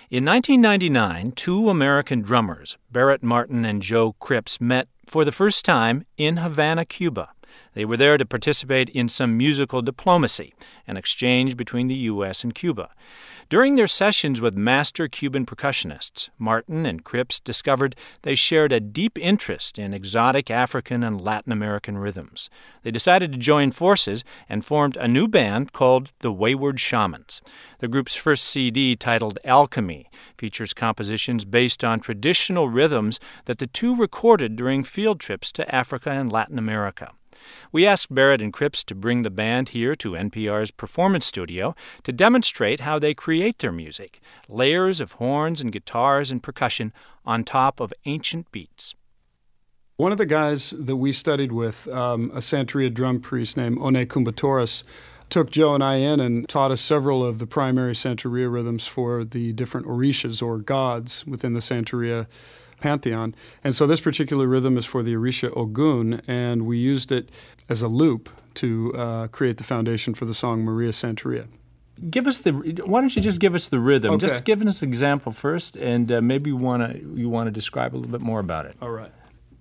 In 1999, two American drummers, Barrett Martin and Joe Cripps, met for the first time in Havana, Cuba. They were there to participate in some musical diplomacy, an exchange between the U.S. and Cuba. During their sessions with master Cuban percussionists, Martin and Cripps discovered they shared a deep interest in exotic African and Latin American rhythms. They decided to join forces and formed a new band called the Wayward Shamans. The group's first CD, titled Alchemy, features compositions based on traditional rhythms that the two recorded during field trips to Africa and Latin America. We asked Barrett and Cripps to bring the band here to NPR's Performance Studio to demonstrate how they create their music, layers of horns and guitars and percussion on top of ancient beats. One of the guys that we studied with, a Santeria drum priest named One Kumbatoris, took Joe and I in and taught us several of the primary Santeria rhythms for the different orishas, or gods, within the Santeria pantheon. And so this particular rhythm is for the Orisha Ogun, and we used it as a loop to create the foundation for the song Maria Santeria. Why don't you just give us the rhythm? Okay. Just give us an example first, and maybe you want to describe a little bit more about it. All right.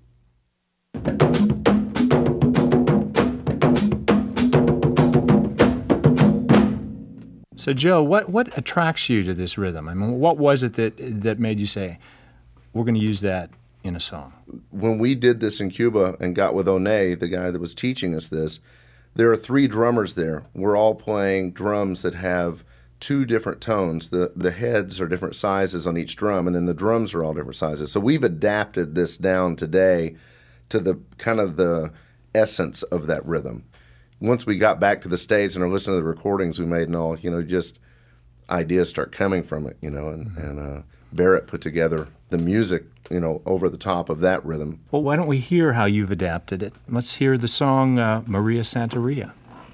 So, Joe, what attracts you to this rhythm? I mean, what was it that made you say, we're going to use that in a song? When we did this in Cuba and got with One, the guy that was teaching us this, there are three drummers there. We're all playing drums that have two different tones. The heads are different sizes on each drum, and then the drums are all different sizes. So we've adapted this down today to the kind of the essence of that rhythm. Once we got back to the States and are listening to the recordings we made and all, just ideas start coming from it, and Barrett put together the music, over the top of that rhythm. Well, why don't we hear how you've adapted it? Let's hear the song Maria Santeria.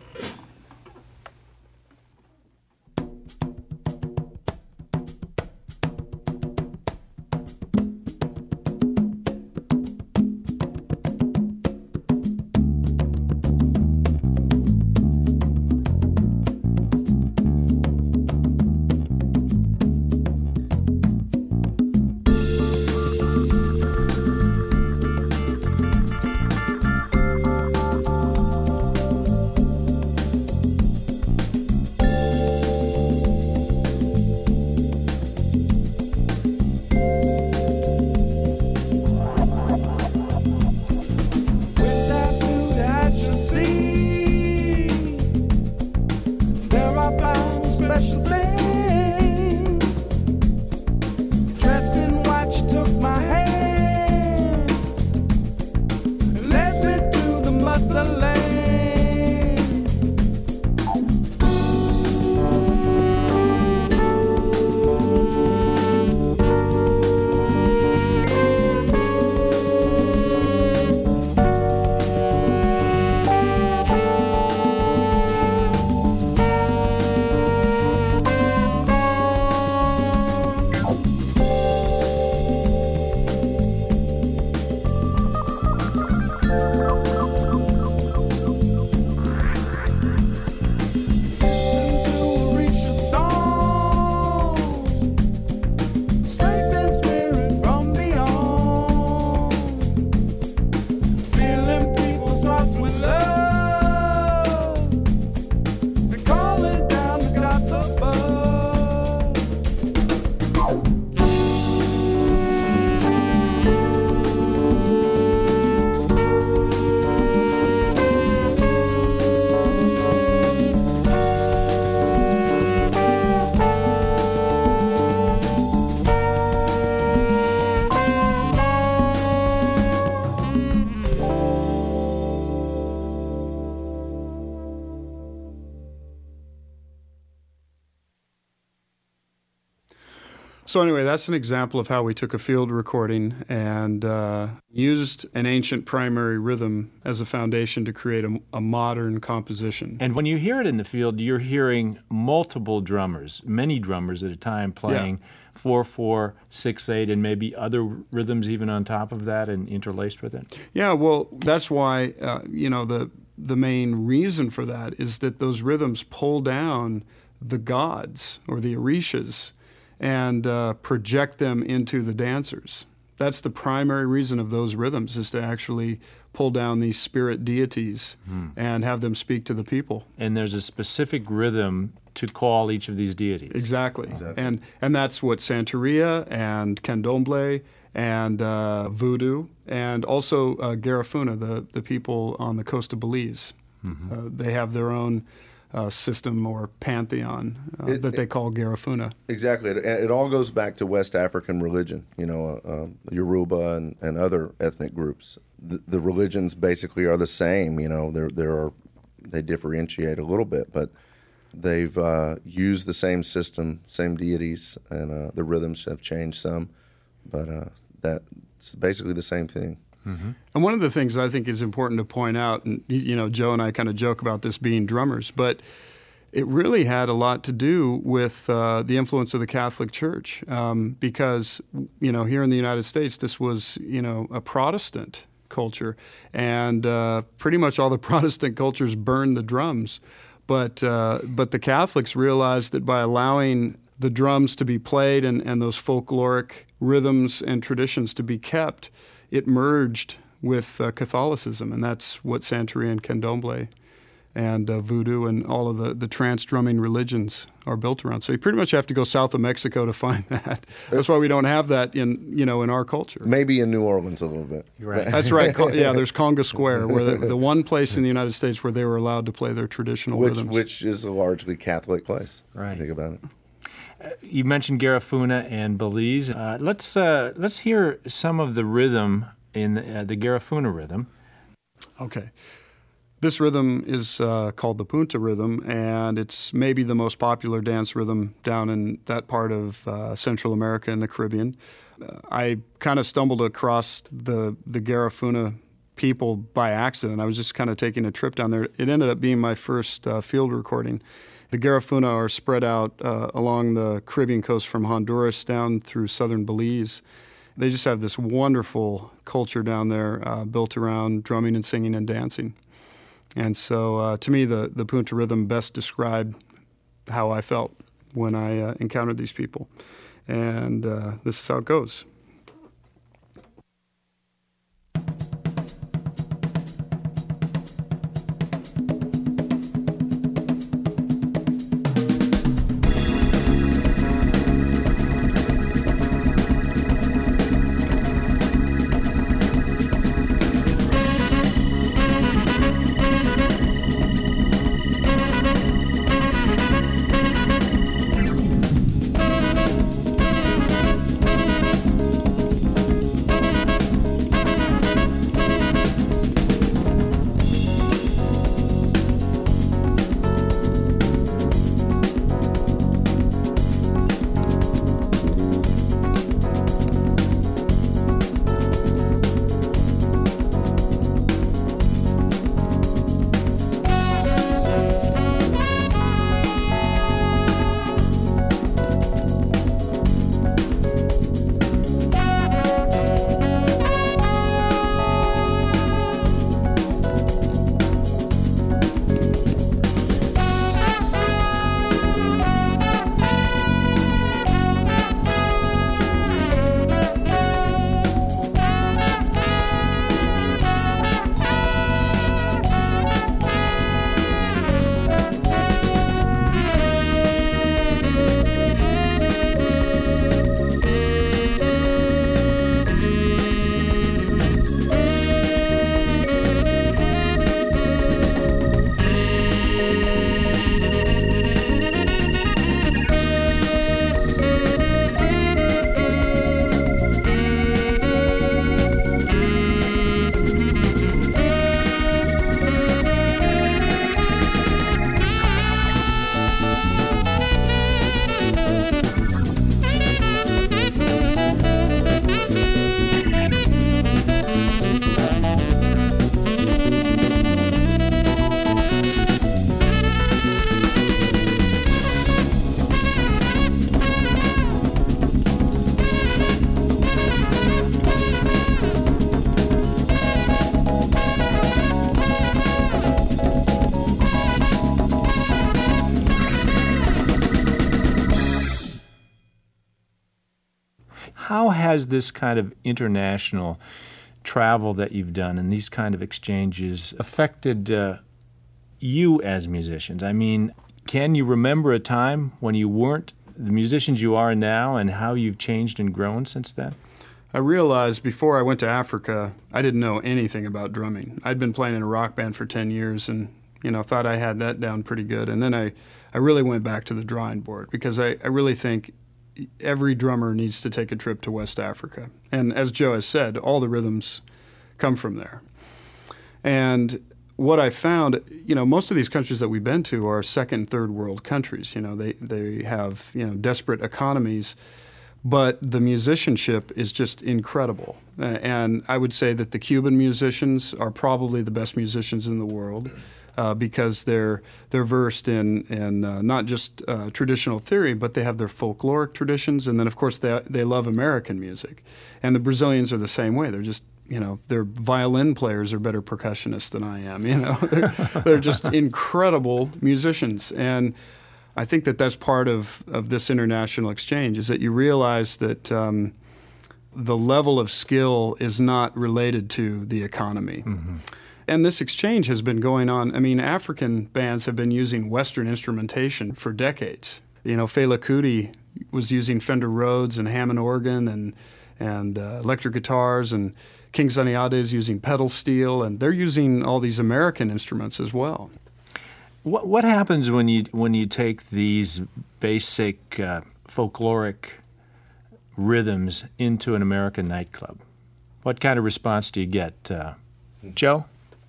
So anyway, that's an example of how we took a field recording and used an ancient primary rhythm as a foundation to create a modern composition. And when you hear it in the field, you're hearing multiple drummers, many drummers at a time playing 4/4, 6/8, and maybe other rhythms even on top of that and interlaced with it. Yeah, well, that's why, the main reason for that is that those rhythms pull down the gods or the orishas. and project them into the dancers. That's the primary reason of those rhythms, is to actually pull down these spirit deities and have them speak to the people. And there's a specific rhythm to call each of these deities. Exactly. And that's what Santeria and Candomblé and Voodoo, and also Garifuna, the people on the coast of Belize. They have their own system or pantheon that they call Garifuna. Exactly. It all goes back to West African religion, Yoruba and other ethnic groups. The religions basically are the same, they differentiate a little bit, but they've used the same system, same deities, and the rhythms have changed some, but that's basically the same thing. And one of the things I think is important to point out, and Joe and I kind of joke about this being drummers, but it really had a lot to do with the influence of the Catholic Church, because here in the United States, this was a Protestant culture, and pretty much all the Protestant cultures burned the drums, but the Catholics realized that by allowing the drums to be played and those folkloric rhythms and traditions to be kept, it merged with Catholicism, and that's what Santeria and Candomblé and Voodoo and all of the trance drumming religions are built around. So you pretty much have to go south of Mexico to find that. That's why we don't have that in our culture. Maybe in New Orleans a little bit. You're right. That's right. Yeah, there's Conga Square, where the one place in the United States where they were allowed to play their traditional rhythms. Which is a largely Catholic place. Right. Think about it. You mentioned Garifuna and Belize. Let's hear some of the rhythm in the Garifuna rhythm. Okay. This rhythm is called the Punta rhythm, and it's maybe the most popular dance rhythm down in that part of Central America and the Caribbean. I kind of stumbled across the Garifuna people by accident. I was just kind of taking a trip down there. It ended up being my first field recording. The Garifuna are spread out along the Caribbean coast from Honduras down through southern Belize. They just have this wonderful culture down there built around drumming and singing and dancing. And so to me, the Punta rhythm best described how I felt when I encountered these people. And this is how it goes. How has this kind of international travel that you've done and these kind of exchanges affected you as musicians? I mean, can you remember a time when you weren't the musicians you are now and how you've changed and grown since then? I realized before I went to Africa, I didn't know anything about drumming. I'd been playing in a rock band for 10 years and, thought I had that down pretty good. And then I really went back to the drawing board because I really think every drummer needs to take a trip to West Africa. And as Joe has said, all the rhythms come from there. And what I found, most of these countries that we've been to are second, third world countries. They have, desperate economies, but the musicianship is just incredible. And I would say that the Cuban musicians are probably the best musicians in the world because they're versed in not just traditional theory, but they have their folkloric traditions. And then, of course, they love American music. And the Brazilians are the same way. They're just their violin players are better percussionists than I am. They're just incredible musicians. And I think that that's part of this international exchange is that you realize that the level of skill is not related to the economy. Mm-hmm. And this exchange has been going on. I mean, African bands have been using Western instrumentation for decades. Fela Kuti was using Fender Rhodes and Hammond organ and electric guitars, and King Sunny Ade is using pedal steel, and they're using all these American instruments as well. What happens when you take these basic folkloric rhythms into an American nightclub? What kind of response do you get, Joe?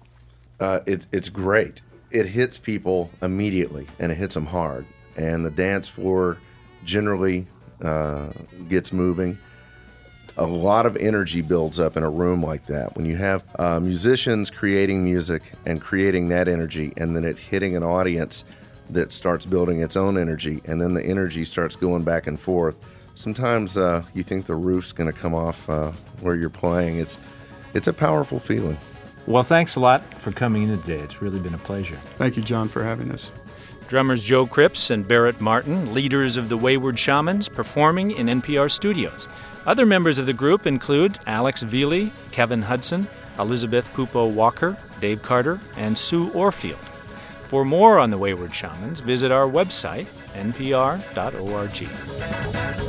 It's great. It hits people immediately, and it hits them hard. And the dance floor generally gets moving. A lot of energy builds up in a room like that. When you have musicians creating music and creating that energy, and then it hitting an audience that starts building its own energy, and then the energy starts going back and forth. Sometimes you think the roof's going to come off where you're playing. It's a powerful feeling. Well, thanks a lot for coming in today. It's really been a pleasure. Thank you, John, for having us. Drummers Joe Cripps and Barrett Martin, leaders of the Wayward Shamans, performing in NPR studios. Other members of the group include Alex Veely, Kevin Hudson, Elizabeth Pupo Walker, Dave Carter, and Sue Orfield. For more on the Wayward Shamans, visit our website, npr.org.